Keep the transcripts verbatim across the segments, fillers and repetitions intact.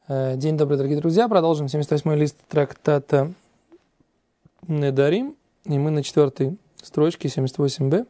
День добрый, дорогие друзья. Продолжим семьдесят восьмой лист трактата Недарим. И мы на четвертой строчке, семьдесят восемь бэ.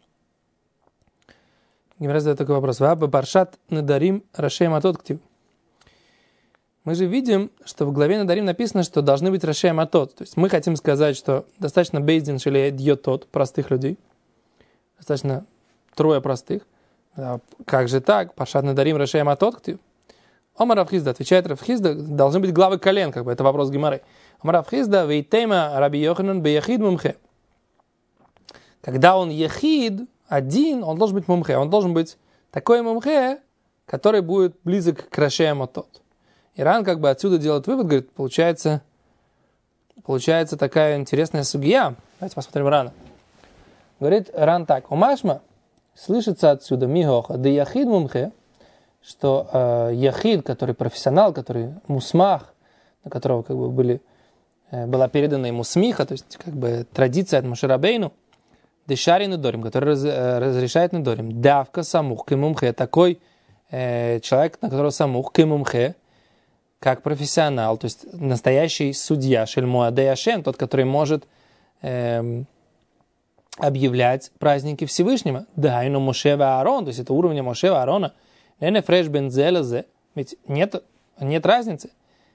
Гемара задает такой вопрос. Ваба Баршат Недарим Рашей Матот Ктив. Мы же видим, что в главе Недарим написано, что должны быть Рашей Матот. То есть мы хотим сказать, что достаточно бейздин шелей дьотот, простых людей. Достаточно трое простых. А как же так? Баршат Недарим Рашей Матот Ктив. Омар Рав Хизда, отвечает Рав Хизда, должны быть главы колен, как бы, это вопрос Гемары. Омар Рав Хизда, вейтейма Раби Йоханан беяхид мумхе. Когда он яхид, один, он должен быть мумхе, он должен быть такой мумхе, который будет близок к Рашей Матот. Иран как бы отсюда делает вывод, говорит, получается, получается такая интересная сугья. Давайте посмотрим Рана. Говорит Ран так, умашма, слышится отсюда михоха, да яхид мумхе, что э, яхид, который профессионал, который мусмах, на которого как бы были, э, была передана ему смиха, то есть как бы традиция от Моше Рабейну, дешари недорим, который раз, э, разрешает недорим, давка самух кемумхе, такой э, человек, на которого самух кемумхе, как профессионал, то есть настоящий судья, шельмуадей ашем, тот, который может э, объявлять праздники Всевышнего, да, и ну Моше ва Аарон, то есть это уровень Моше ва Аарона, ведь нет, нет разницы.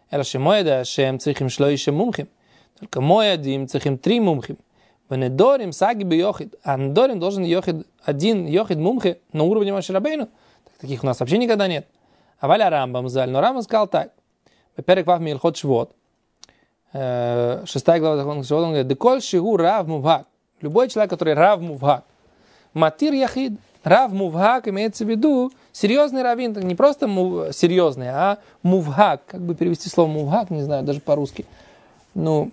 Только мой один цехим три мумхим. А недорим должен йохид, один йохид мумхи на уровне Моше Рабейну. Таких у нас вообще никогда нет. А Валя Рамбам заль. Но Рамбам сказал так. Во-первых, вав милхот швот. Шестая глава закона швот. Он говорит, деколь шигу рав мувхак. Любой человек, который рав мувхак. Матир яхид. Рав мувхак имеется в виду серьезный раввин, не просто мув, серьезный, а мувхак. Как бы перевести слово мувхак, не знаю, даже по-русски. Ну,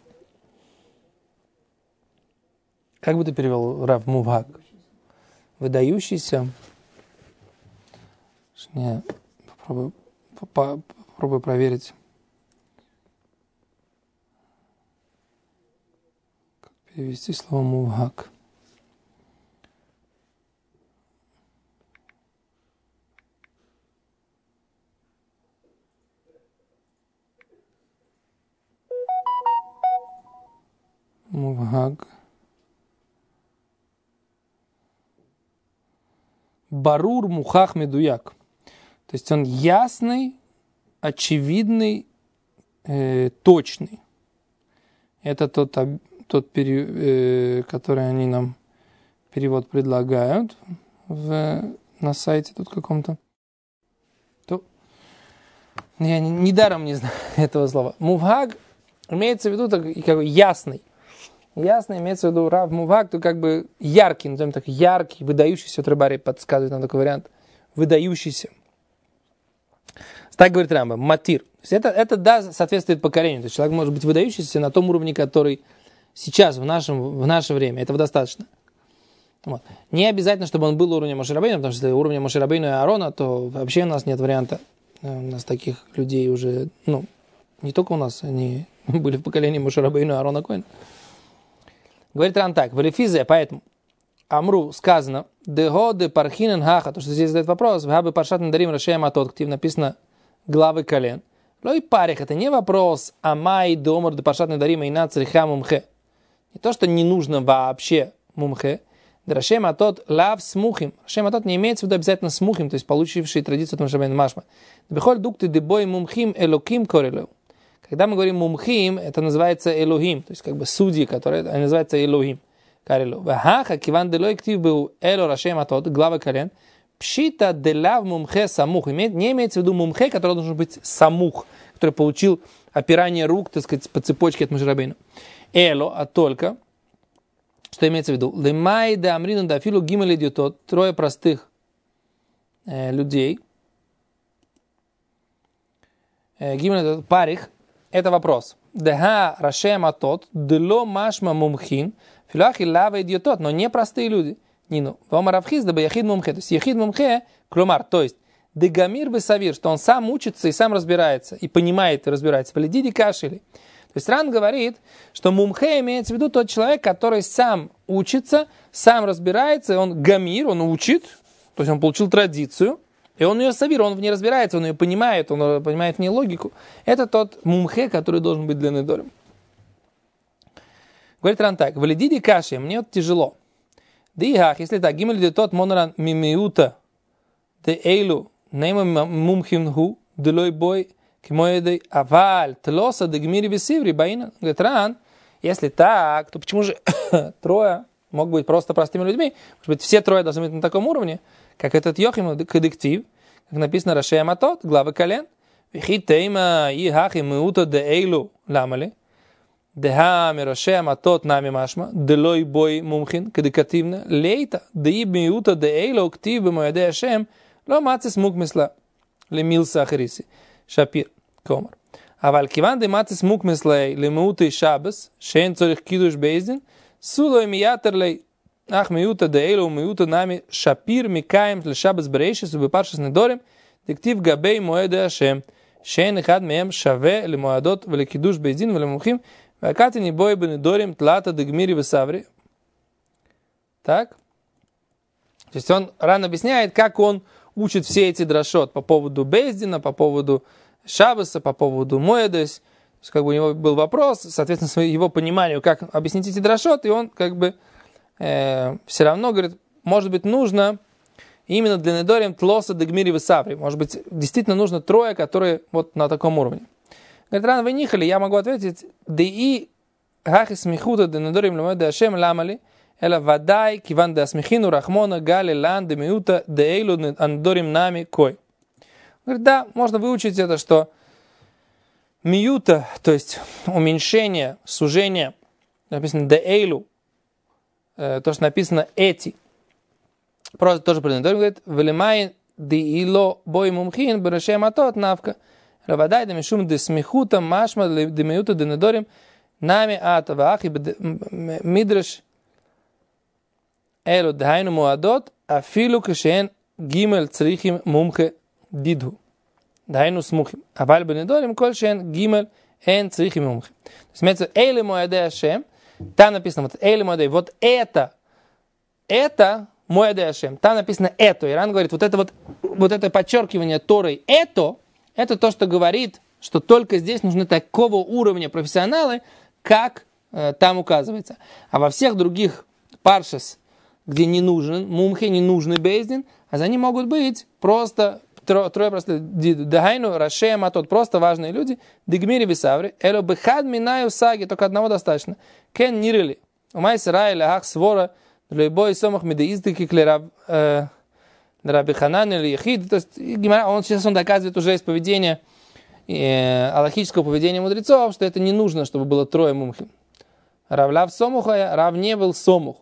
как бы ты перевел рав мувхак? Выдающийся. Не, попробую, попробую проверить. Как перевести слово мувхак? Мувхак. Барур мухах медуяк. То есть он ясный, очевидный, э, точный. Это тот, тот пере, э, который они нам перевод предлагают в, на сайте тут каком-то. То, я недаром не знаю этого слова. Мувхак имеется в виду так, как бы ясный. Ясно, имеется в виду рав мувхак, то как бы яркий, назовем так, яркий, выдающийся, вот Рыбари подсказывает нам такой вариант, выдающийся. Так говорит Рамбам, матир. То есть это, это да, соответствует поколению. То есть человек может быть выдающийся на том уровне, который сейчас, в, нашем, в наше время. Этого достаточно. Вот. Не обязательно, чтобы он был уровнем Моше Рабейну, потому что если уровня Моше Рабейну и Аарона, то вообще у нас нет варианта. У нас таких людей уже, ну, не только у нас, они были в поколении Моше Рабейну и Аарона Коэна. Говорит Ран так, в Элифизе, поэтому Амру сказано, дего де пархинен хаха, то, что здесь задает вопрос, в хабы паршат надарим рашея матот, где написано главы колен. Лой парих, это не вопрос, амай домор де паршат надарим и на цриха мумхе. Не то, что не нужно вообще мумхе, де рашея матот лав смухим. Рашея матот не имеется в виду обязательно смухим, то есть получивший традицию от Мошебейн Машма. Бехоль дукты дебой мумхим элоким корелeu. Когда мы говорим мумхим, это называется Элохим, то есть как бы судьи, которые называются Элохим. Вахаха киван делой ктив был эло рашей матот, глава колен. Пшита делав мумхе самух. Не имеется в виду мумхе, который должен быть самух, который получил опирание рук, так сказать, по цепочке от Моше Рабейну. Эло, а только, что имеется в виду? Лемай да амрину да филу гимел идиотот, трое простых э, людей. Э, гимел идиотот, парих. Это вопрос. Деха рашея матот, дело машма мумхин, филахи лава идиотот, но не простые люди. Нину. Вома Рав Хизда бы яхид мумхе. То есть яхид мумхе, клумар, то есть дегамир бы савир, что он сам учится и сам разбирается, и понимает и разбирается. Валидиди кашили. То есть Ран говорит, что мумхе имеется в виду тот человек, который сам учится, сам разбирается, он гамир, он учит, то есть он получил традицию, И он ее савир, он в ней разбирается, он ее понимает, он понимает в ней логику. Это тот мумхе, который должен быть для недорим. Говорит Ран так, валидиди каши, мне вот тяжело. Дихах, если так, гимель де тот моноран мимиута де эйлу нейма мумхим ху делой бой кимоедей аваль тлоса де гмири бесиври баина. Говорит Ран, если так, то почему же трое могут быть просто простыми людьми? Может быть, все трое должны быть на таком уровне, как этот Йохим кадектив, как написано Рашея Матот, главы колен. Вихи тейма и хахи миута де эйлу ламали. Деха мирашея матот нами машма, делой бой мумхин, кадекативно, лейта, деиб миута де эйлу ктив бемояде Ашем, ло мацис мукмисла, лемилса ахариси. Шапир, комар. אבל כיוון דמצס מוקמסלי למאותי שבס, שאין צריך קידוש בייזדין, סולוי מייתר לי, אך מיעוטה דאלו ומיעוטה נמי שפיר מקיים לשבס ברשס ובפרשס נדורים, דכתיב גבי מועד השם, שאין אחד מהם שווה למועדות ולקידוש בייזדין ולמומחים, והקטי ניבוי בנדורים תלתה דגמירי וסברי. Так? То есть он рано объясняет, как он учит все эти драшот по поводу бейздина, по поводу Шаббаса, по поводу Моэда, то есть как бы у него был вопрос, соответственно, его пониманию, как объяснить эти драшот, и он как бы э, все равно говорит, может быть, нужно именно для недорим тлоса дегмири весаври, может быть, действительно нужно трое, которые вот на таком уровне. Говорит, рано вы нихали, я могу ответить, да и хахис михута де недорим лемоэда ашем ламали, эла вадай киван де асмихину рахмона гали лан де миута де эйлу андорим нами кой. Говорит, да, можно выучить это, что миюта, то есть уменьшение, сужение, написано деэйлу, э, то, что написано эти, просто тоже преднадорим, говорит, велимай деило бой мумхин берешем атот навка, равадай де мишум де смехута машма де миюта де надорим нами ата вахи мидреш элу дхайну муадот афилу кшен гимел црихим мумхе дидху. Дайну смухим. Аваль бенедорим кольшен гимель эн црихим мумхим. То есть, имеется эйли моэдэ ашем. Там написано вот эйли моэдэ. Вот это, это моэдэ ашем. Там написано это. Иран говорит, вот это вот, вот это подчеркивание Торой это, это то, что говорит, что только здесь нужны такого уровня профессионалы, как э, там указывается. А во всех других паршас, где не нужен мумхе, не нужный бейздин, а за ним могут быть просто трое, трое просто дагайну, рашея матот, просто важные люди, дигмири бисаври, эло бехад минаю саги, только одного достаточно. Кен нирили, умай сарай лахах свора, лейбой сомах медеиздыки клераб рабиханан или ехид. То есть он сейчас он доказывает уже из поведения, э, аллахического поведения мудрецов, что это не нужно, чтобы было трое мумхим. Равлав сомуха, рав не был сомух.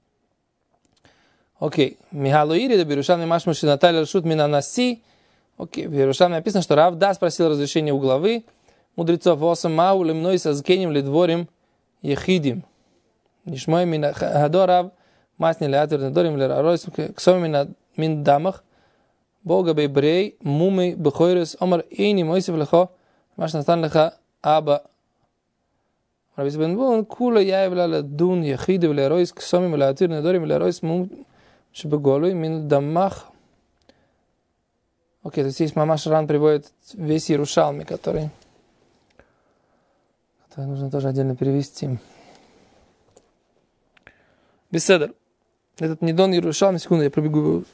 Окей. Михалуири, да Берушан Машмаши Наталья Рашут Минанаси. Окей. В Берушан написано, что Рав Да спросил разрешение у главы мудрецов. Осам мау лемной сазкенем лидворим ехидим. Нишмой мина хадо Рав масни леатер недорим лераройс ксоми мин дамах. Бога бейбрей мумей бхойрес омар эйни мойсев лехо маш натан леха аба. Рабис бен бун кула яевла ладун ехидив леройс ксоми леатер недорим леройс мум Шебеголуй мин дамах. Окей, то есть здесь Мамаш Ран приводит весь Иерушалми, который, который нужно тоже отдельно перевести. Беседер. Этот недон Иерушалми, секунду, я пробегу.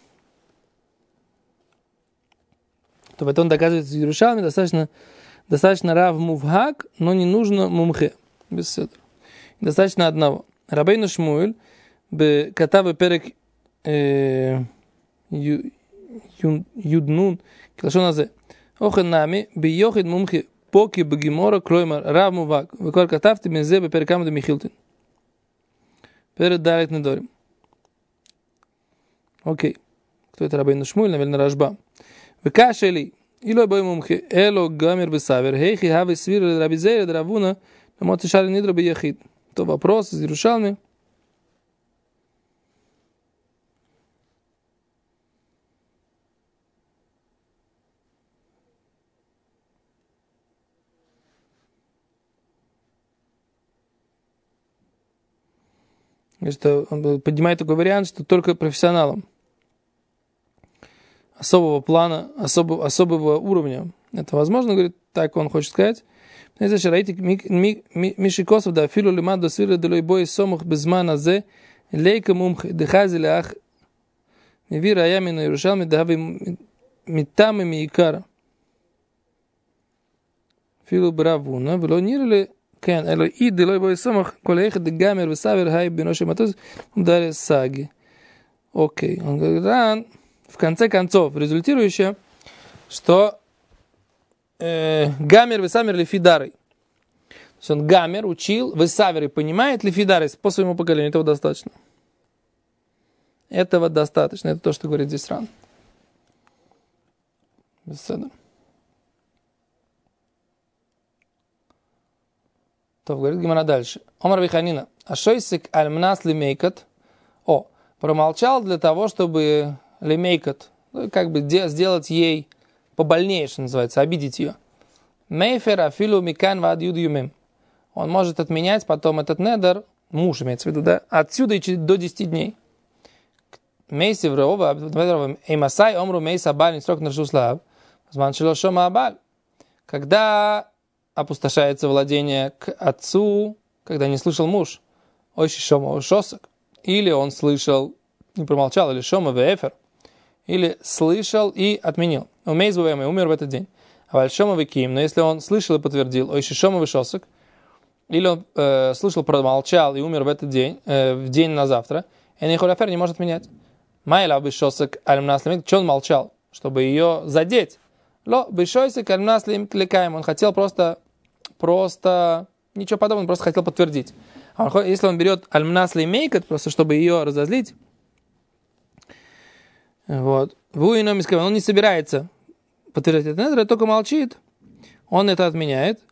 То это он доказывает из Иерушалми, достаточно, достаточно рав мувхак, но не нужно мумхе. Беседер. Достаточно одного. Рабейну Шмуэль, катавы перек Юднун, Клашон Азе. Охен нами, биохид мумхи, поки бегимора, клоймар, рав мувак. Векор катавти мензе беперекам де михилтин. Перед далит недорим. Окей. Кто это Рабейну Шмуэль? Наверное, Рашба. Векашели, илой бой мумхи, эло гамир бесавер, хейхи хави свир рабизея дравуна, намот шали нидро бияхид. То вопрос из Иерушалми. Что он поднимает такой вариант, что только профессионалам особого плана, особого, особого уровня. Это возможно, говорит, так он хочет сказать. Миши Косов, да, филу лимад до свира делой бой сомух безмана зе, лейка мумх дыхази лях, мивира аями на Иерушалме, дахави митами миикара. Филу бравуна, вело нирли кен, эло и делой бой сомух, колеха дегамер весавер хай биноши матуз, ударе саги. Окей, он говорит, в конце концов, результирующее, что э, Гамер весамер лифидарой. То есть он Гамер учил, весавер и понимает лифидарой по своему поколению. Этого достаточно. Этого достаточно. Это то, что говорит здесь Ран. Беседа. То говорит Гимара дальше. Омар Виханина. Ашойсик аль-мнас лимейкат. О, промолчал для того, чтобы лимейкат, как бы сделать ей побольнее, что называется, обидеть ее. Мейфер афилу микан вад юд юмим. Он может отменять потом этот недер, муж имеется в виду, да, отсюда и до десяти дней. Мейси в Реова, Эймасай, Омру, Мейса, Баль, Нисрок, Наршуслав, Зманшило, Шома, Абаль. Когда опустошается владение к отцу, когда не слышал муж, Ойши, Шома, Ойшосок, или он слышал, не промолчал, или Шома, Вефер, или слышал и отменил. Умейз Вуэм, и умер в этот день. А Вальшома, Виким, но если он слышал и подтвердил, Ойши, Шома, Вешосок, или он э, слышал, промолчал и умер в этот день, э, в день на завтра, Энихоляфер не может менять. Майла бешосок альмнаслим, что он молчал, чтобы ее задеть. Ло бешосок альмнаслим клекаем, он хотел просто, просто, ничего подобного, он просто хотел подтвердить. А он, если он берет альмнаслим мейкат, просто чтобы ее разозлить, вот, он не собирается подтвердить этот недр, только молчит, он это отменяет.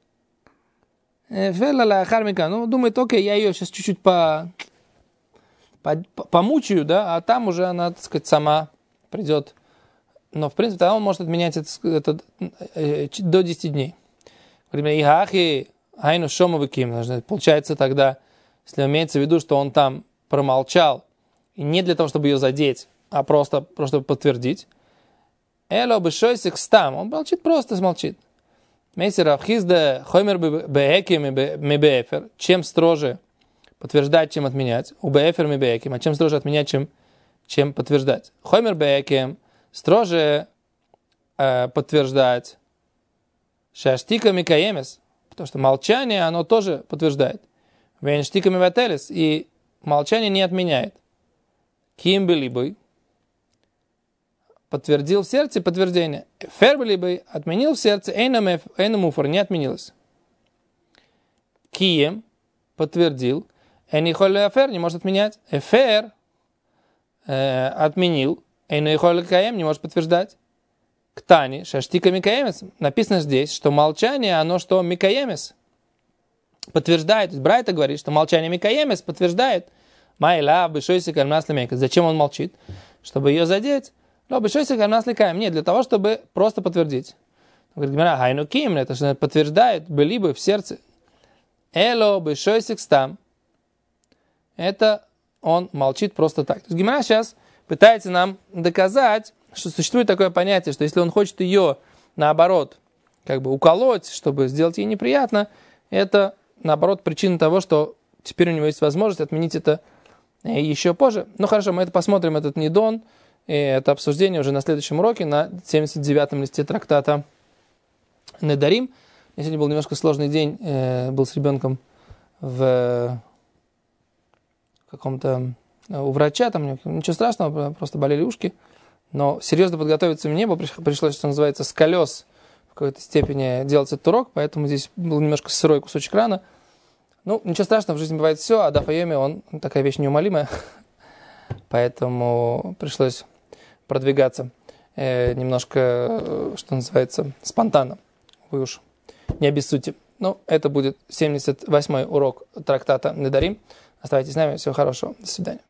Ну, думает, окей, я ее сейчас чуть-чуть по... помучаю, да, а там уже она, так сказать, сама придет. Но, в принципе, тогда он может отменять это, это до десяти дней. Получается тогда, если имеется в виду, что он там промолчал, и не для того, чтобы ее задеть, а просто, просто чтобы подтвердить, он молчит, просто смолчит. Чем строже подтверждать, чем отменять. У беэфер ми беэким. А чем строже отменять, чем, чем подтверждать. Хоймер беэким строже э, подтверждать. Шаштика микаемес. Потому что молчание, оно тоже подтверждает. Венштика мивателес. И молчание не отменяет. Ким бы подтвердил в сердце подтверждение. Фер бы отменил в сердце. Эйнамуфор не отменилось. Кием подтвердил. Энихоль афер не может отменять. Эфер э, отменил. Энихоль каем не может подтверждать. Ктани, шаштика микаемес. Написано здесь, что молчание, оно что микаемес. Подтверждает. Брайта говорит, что молчание микаемес подтверждает. Майла бешойся кальмнасли мейкас. Зачем он молчит? Чтобы ее задеть. Но бешойся кальмнасли каем. Нет, для того, чтобы просто подтвердить. Говорит, хайну ким, это что подтверждает, были бы в сердце. Эло бешойсик стам. Это он молчит просто так. То есть Гемара сейчас пытается нам доказать, что существует такое понятие, что если он хочет ее, наоборот, как бы уколоть, чтобы сделать ей неприятно, это, наоборот, причина того, что теперь у него есть возможность отменить это еще позже. Ну хорошо, мы это посмотрим, этот нидон, и это обсуждение уже на следующем уроке, на семьдесят девятом листе трактата Недарим. Сегодня был немножко сложный день, э, был с ребенком в каком-то у врача, там ничего страшного, просто болели ушки, но серьезно подготовиться мне было, пришлось, что называется, с колес в какой-то степени делать этот урок, поэтому здесь был немножко сырой кусочек рана. Ну, ничего страшного, в жизни бывает все, а дафайоми, он такая вещь неумолимая, поэтому пришлось продвигаться э, немножко, что называется, спонтанно. Вы уж не обессудьте. Ну, это будет семьдесят восьмой урок трактата Недарим. Оставайтесь с нами. Всего хорошего. До свидания.